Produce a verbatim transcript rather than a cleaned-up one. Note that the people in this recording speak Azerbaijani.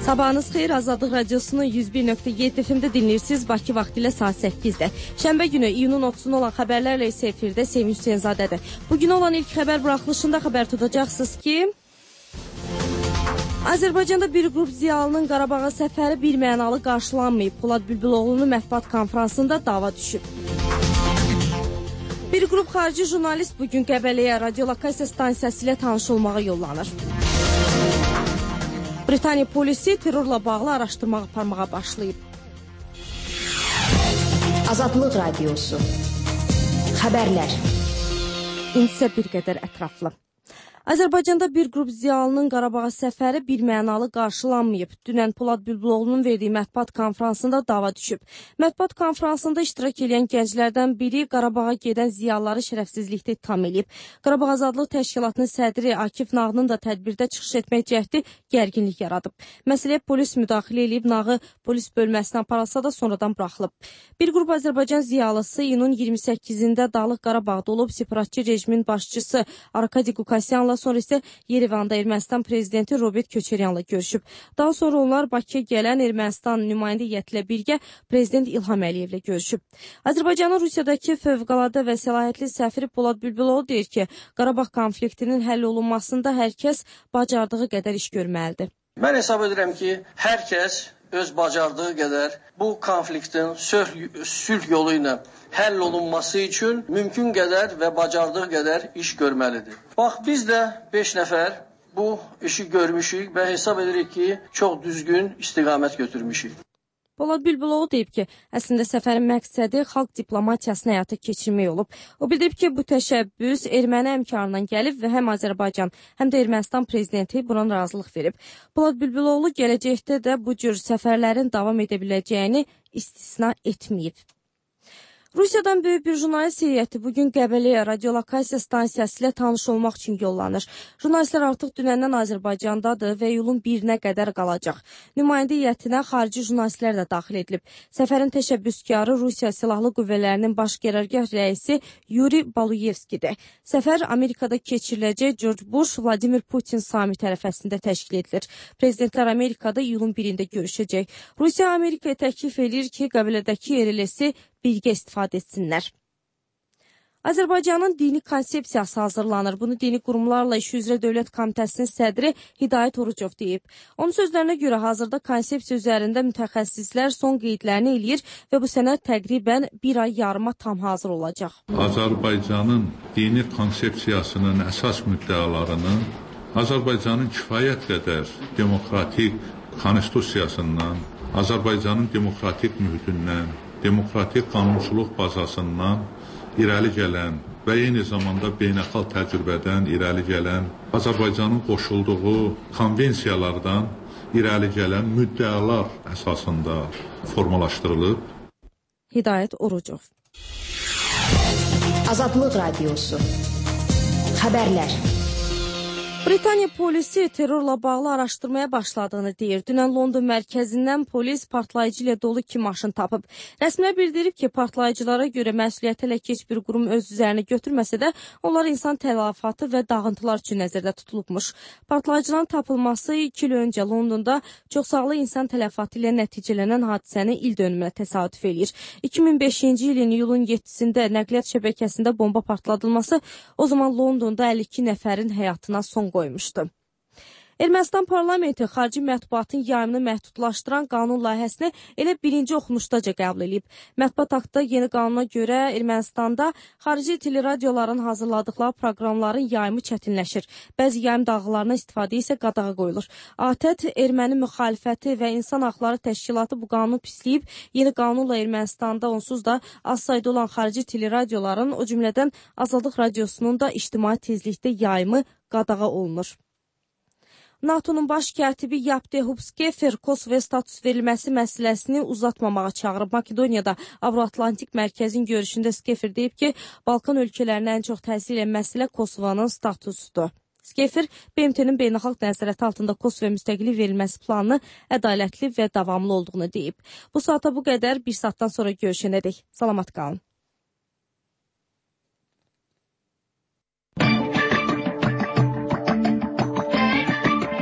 Sabahınız xeyir, Azadlıq Radiosunun yüz bir nöqtə yeddi F M-də dinləyirsiniz. Bakı vaxtı ilə saat səkkizdə. Şənbə günü iyunun otuzunda olan xəbərlərlə isə efirdə Sevinç Hüseynzadədir. Bugün olan ilk xəbər buraxılışında xəbər tutacaqsınız ki, Azərbaycanda bir qrup ziyalının Qarabağa səfəri birmənalı qarşılanmayıb. Polad Bülbüloğlu'nun mətbuat konfransında dava düşüb. Bir qrup xarici jurnalist bugün Qəbələyə radiolokasiya stansiyası ilə tanış olmağa yollanır. Britaniya polisi terrorla bağlı araşdırma aparmağa başlayıb. Azadlıq Radiosu. Xəbərlər. İndi isə bir qədər ətraflı. Azərbaycanda bir qrup ziyalının Qarabağa səfəri birmənalı qarşılanmayıb. Dünən Polad Bülbüloğlu'nun verdiyi mətbuat konfransında dava düşüb. Mətbuat konfransında iştirak edən gənclərdən biri Qarabağa gedən ziyalıları şərəfsizlikdə ittiham edib. Qarabağ Azadlıq Təşkilatının sədri Akif Nağının da tədbirdə çıxış etmək cəhdi gərginlik yaradıb. Məsələyə polis müdaxilə edib, Nağı polis bölməsinə aparılsa da sonradan buraxılıb. Bir qrup Azərbaycan ziyalısı iyunun iyirmi səkkizində Dağlıq Qarabağda olub, separatçı rejimin başçısı Arkadi Qukasyanla sonra isə Yerevanda Ermənistan prezidenti Robert Köçəryanla görüşüb. Daha sonra onlar Bakıya gələn Ermənistan nümayəndə heyəti birgə prezident İlham Əliyevlə görüşüb. Azərbaycanın Rusiyadakı fövqəladə və səlahiyyətli səfiri Polad Bülbüloğlu deyir ki, Qarabağ konfliktinin həll olunmasında hər kəs bacardığı qədər iş görməlidir. Mən hesab edirəm ki, hər kəs öz bacardığı qədər bu konfliktin sülh yolu ilə həll olunması üçün mümkün qədər və bacardığı qədər iş görməlidir. Bax, biz də beş nəfər bu işi görmüşük və hesab edirik ki, çox düzgün istiqamət götürmüşük. Polad Bülbüloğlu deyib ki, əslində səfərin məqsədi xalq diplomatiyasını həyata keçirmək olub. O bildirib ki, bu təşəbbüs erməni əmkarından gəlib və həm Azərbaycan, həm də Ermənistan prezidenti buna razılıq verib. Polad Bülbüloğlu gələcəkdə də bu cür səfərlərin davam edə biləcəyini istisna etməyib. Rusiyadan böyük bir jurnalist heyəti bugün Qəbələyə radiolokasiya stansiyası ilə tanış olmaq üçün yollanır. Jurnalistlər artıq dünəndən Azərbaycandadır və yolun birinə qədər qalacaq. Nümayəndə heyətinə xarici jurnalistlər də daxil edilib. Səfərin təşəbbüskarı Rusiya Silahlı Qüvvələrinin baş qərargah rəisi Yuri Baluyevskidir. Səfər Amerikada keçiriləcək George Bush, Vladimir Putin samiti ərəfəsində təşkil edilir. Prezidentlər Amerikada iyulun birində görüşəcək. Rusiya Amerikaya təklif edir ki, Qəbələdəki yerləsi birgə istifadə etsinlər. Azərbaycanın dini konsepsiyası hazırlanır. Bunu dini qurumlarla iş üzrə Dövlət Komitəsinin sədri Hidayət Orucov deyib. Onun sözlərinə görə hazırda konsepsiya üzərində mütəxəssislər son qeydlərini eləyir və bu sənə təqribən bir ay yarıma tam hazır olacaq. Azərbaycanın dini konsepsiyasının əsas müddəalarının Azərbaycanın kifayət qədər demokratik konstitusiyasından, Azərbaycanın demokratik mühitindən, demokratik qanunçuluq bazasından irəli gələn və eyni zamanda beynəlxalq təcrübədən irəli gələn, Azərbaycanın qoşulduğu konvensiyalardan irəli gələn müddəalar əsasında formalaşdırılıb. Hidayət Orucov. Azadlıq Radiosu. Xəbərlər. Britaniya polisi terrorla bağlı araşdırmaya başladığını deyir. Dünən London mərkəzindən polis partlayıcı ilə dolu iki maşın tapıb. Rəsmilər bildirib ki, partlayıcılara görə məsuliyyəti ələ keç bir qurum öz üzərinə götürməsə də, onlar insan tələfatı və dağıntılar üçün nəzərdə tutulubmuş. Partlayıcıların tapılması iki il öncə Londonda çoxsağlı insan tələfatı ilə nəticələnən hadisənin il dönümünə təsadüf eləyir. iki min beşinci ilin iyulun yeddisində nəqliyyat şəbəkəsində bomba partladılması o zaman Londonda əlli iki nəfərin həyatına son qoymuşdu. Ermənistan parlamenti xarici mətbuatın yayımını məhdudlaşdıran qanun layihəsini elə birinci oxunuşdaca qəbul edib. Mətbuat aktda yeni qanuna görə Ermənistanda xarici teleradioların hazırladıqları proqramların yayımı çətinləşir. Bəzi yayım dağılarına istifadə isə qadağa qoyulur. A T Ə T, Erməni müxalifəti və İnsan Haqları Təşkilatı bu qanunu pisləyib. Yeni qanunla Ermənistanda onsuz da az sayda olan xarici teleradioların, o cümlədən Azadlıq Radiosunun da ictimai tezlikdə yayımı qadağa olunur. NATO'nun baş katibi Yaptehub Skefer Kosovoya status verilməsi məsələsini uzatmamağa çağırıb. Makedoniyada Avro-Atlantik mərkəzin görüşündə Skefer deyib ki, Balkan ölkələrinə ən çox təsir edən məsələ Kosovanın statusudur. Skefer, B M T-nin beynəlxalq nəzarəti altında Kosovoya müstəqillik verilməsi planını ədalətli və davamlı olduğunu deyib. Bu saata bu qədər, bir saatdan sonra görüşənədək. Salamat qalın.